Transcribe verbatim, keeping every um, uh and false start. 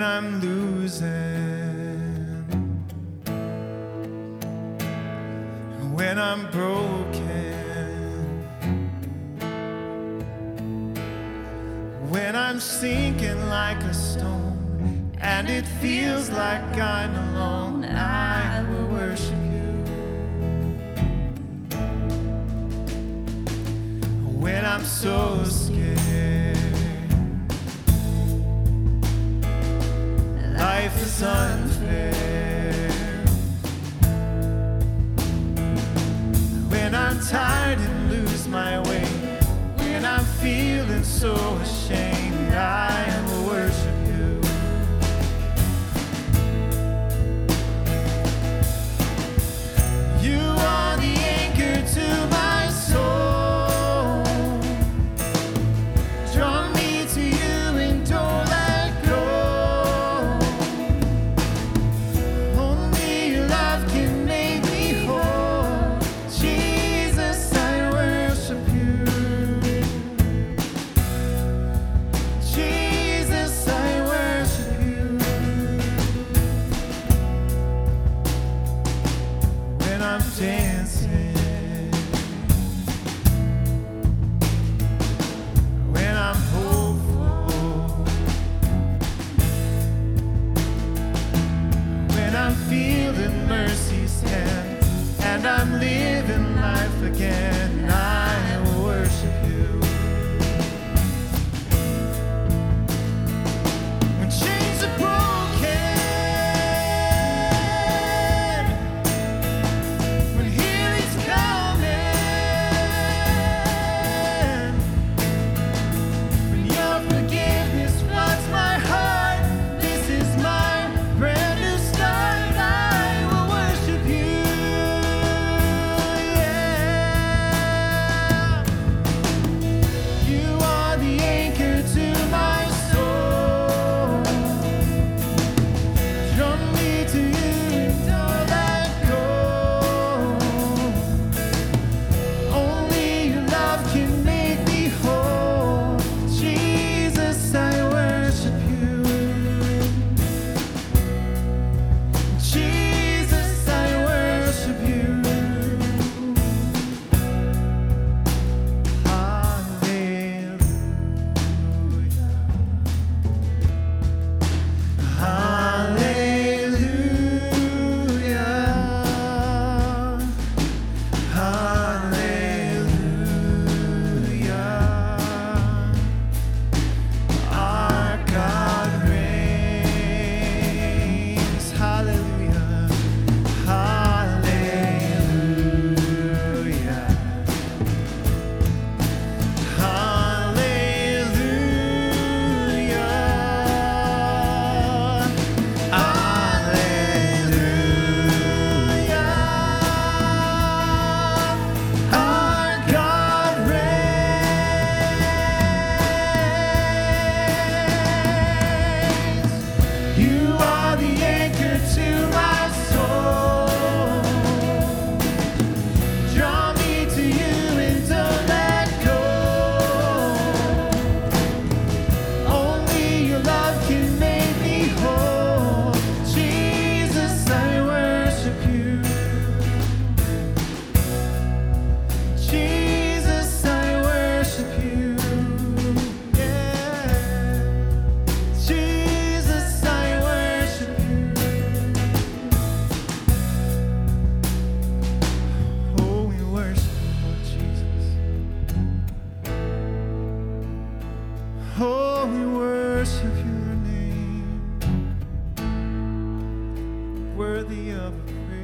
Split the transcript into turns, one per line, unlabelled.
when I'm losing, when I'm broken, when I'm sinking like a stone, and it feels like I'm alone, I will worship you. When I'm so scared, life is unfair, when I'm tired and lose my way, when I'm feeling so ashamed, I will worship you. You are the anchor to my soul. Draw me to you and don't let go. Only your love can make me whole. Jesus, I worship you. Jesus, I worship you. When I'm dancing, when I'm hopeful, when I'm feeling mercy's hand, and I'm living life again, I will worship you. When chains are broken, when healing's coming, when your forgiveness floods my heart, this is my brand new start. I will worship you. Yeah. You are the anchor to my soul. Draw me to you and don't let go. Only your love can make me whole. Jesus, I worship you. Jesus, I worship you. Hallelujah. Hallelujah. Hallelujah. Our God reigns. Hallelujah. Hallelujah. Hallelujah. Hallelujah. Our God reigns. You are the anchor to my soul. Draw me to you and don't let go. Only your love can make me whole. Jesus, I worship you. Jesus, I worship you. Yeah. Jesus, I worship you. Oh, we worship you, Lord Jesus. Oh, we worship your name, worthy of praise.